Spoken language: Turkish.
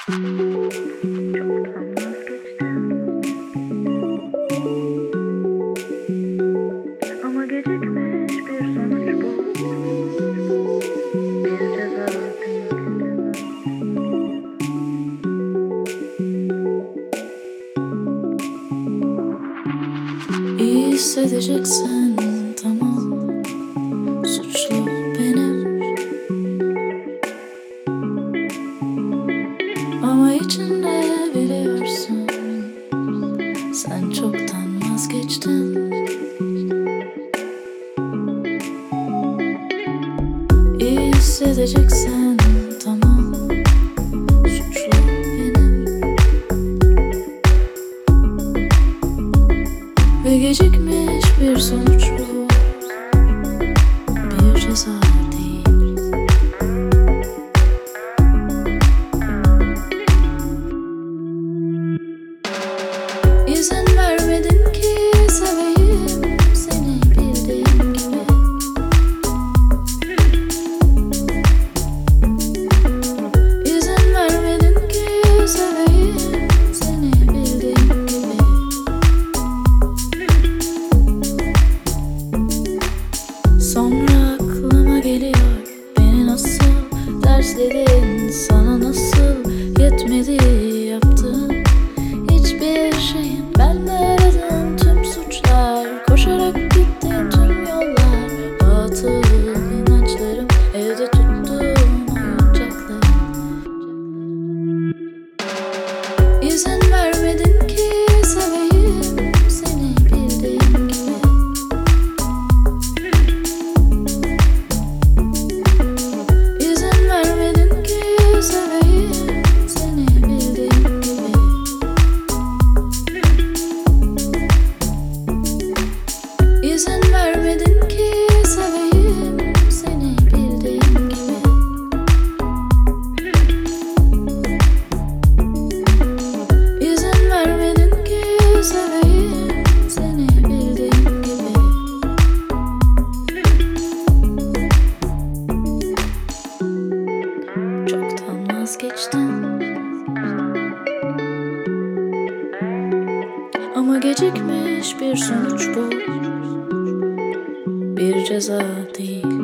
Çoktan vazgeçtim ama gecikmiş bir sonuç bu. Bir ceza değil. İyi hissedeceksin, tamam. Suçlu benim, ama içinde biliyorsun, sen çoktan vazgeçtin. İyi hissedeceksin, tamam. Suçlu benim ve gecikmiş bir sonuç bu. Bir ceza değil. İzin vermedin ki seveyim seni bildiğim gibi. İzin vermedin ki seveyim seni bildiğim gibi. Sonra aklıma geliyor, beni nasıl dersledin, sana nasıl yetmedi yaptığın hiçbir şeyin. Ben de aradım tüm suçlar, koşarak gittim tüm yollar. Batıl inançlarım, evde tuttuğum oyuncaklarım. İzin vermedin ki seveyim seni bildiğim gibi. İzin vermedin ki seveyim seni bildiğim gibi. İzin vermedin ki seveyim seni bildiğim gibi. İzin vermedin ki seveyim seni bildiğim gibi. Çoktan vazgeçtim ama gecikmiş bir sonuç bu. Bir ceza değil.